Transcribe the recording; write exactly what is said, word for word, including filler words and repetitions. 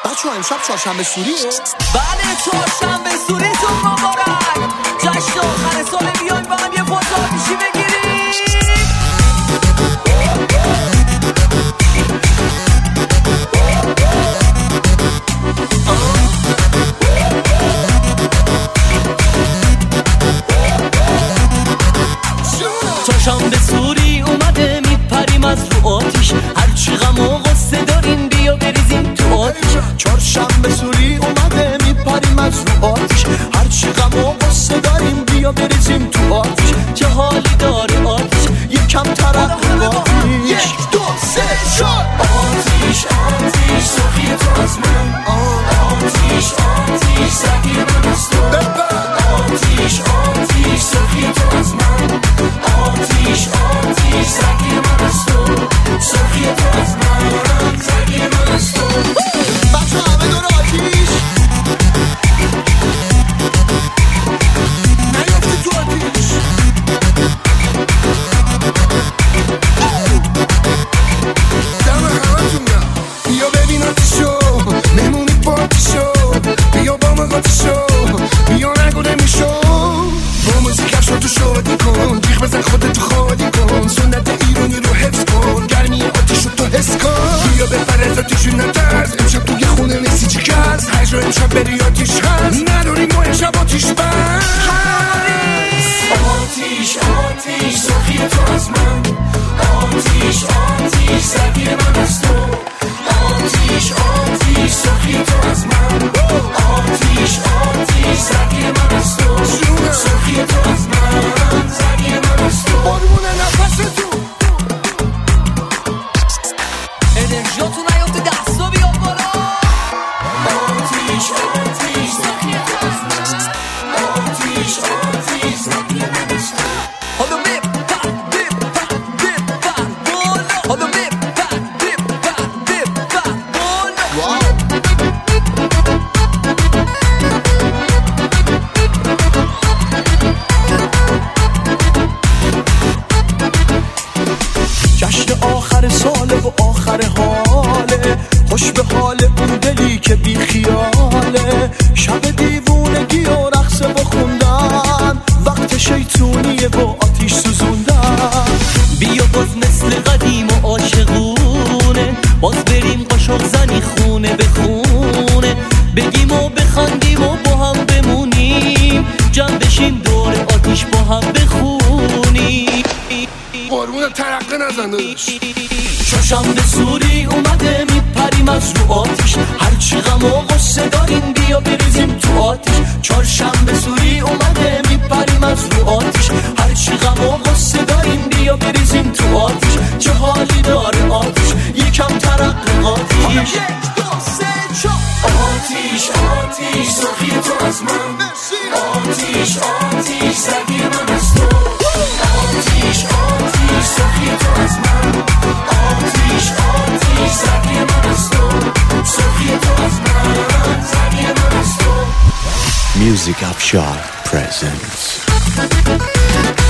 بچه ها امشب چهارشنبه سوریه؟ بله چهارشنبه سوریتون مبارک. جشن آخر سال بیایم با هم یه فوتو آتیشی بگیریم. چهارشنبه سوری اومده میپریم از رو آتیش، هرچی غم و غصه داریم بیا بریزیم تو آتیش. چهارشنبه سوری اومده میپریم از رو آتیش، هرچی غم و غصه داریم بیا بریزیم تو آتیش. چه حالی داره آتیش، یکم ترقه آتیش. یک دو سه چهار. آتیش آتیش سخی تو از من، آتیش آتیش سگی من از تو. آتیش آتیش سخی تو از من، آتیش آتیش سگی من از تو. سخی تو از من، سگی من از تو. بچه همه دور آتیش نیافتی تو آتیش. دم همه تون بیا ببین آتیشو، نمونی با آتیشو. بیا با ما آتیشو، بیا نگو نمیشو. با موزیکش رو تو شادی کن، جیغ بزن خودتو خالی کن. سنت ایرانی رو حفظ کن، گرمی آتیشو تو حس کن. بیا بپر از آتیشو نترس، امشب تو یه خونه نیستی چی کس. هجر امشب بری آتیش هست، نداریم ما امشب آتیش بس. آتیش آتیش سخی تو از من، آتیش آتیش سگی من از تو. آتیش آتیش سخی تو از من، آتیش آتیش سگی من از تو. سخی تو از من، سگی من از تو. قربون نفس تو انرژیاتون نیافته دستا بیاد بالا. آتیش آتیش سخی تو از من، آتیش آتیش سگی من از تو. حالا بپر بپر بپر بالا، حالا بپر بپر بپر بالا. جشن آخر ساله و آخر حاله، خوش به حال اون دلی که بی خیاله. شب دیوونگی و رقص و خوندن، وقت شیطونیه و آتیش سوزوندن. بیا باز مثل قدیم و عاشقونه، باز بریم قاشق زنی خونه به خونه. بگیم و بخندیم و با هم بمونیم، جمع بشیم دور آتیش با هم بخونیم. قربون ترقه نزندش. چهارشنبه سوری اومده میپریم از رو آتیش، هرچی غم و غصه داریم بیا بریزیم تو آتیش. چهارشنبه سوری اومده میپریم از رو آتیش، هرچی غم و غصه داریم بیا بریزیم تو آتیش. چه حالی داره آتیش، یکم ترقه آتیش. یک دو سه چهار. آتیش آتیش سخی تو از من، آتیش آتیش سگی من از تو. آتیش آتیش سخی تو از من، آتیش آتیش سگی من از تو. سخی تو از من، سگی من از تو. Music Afshar presents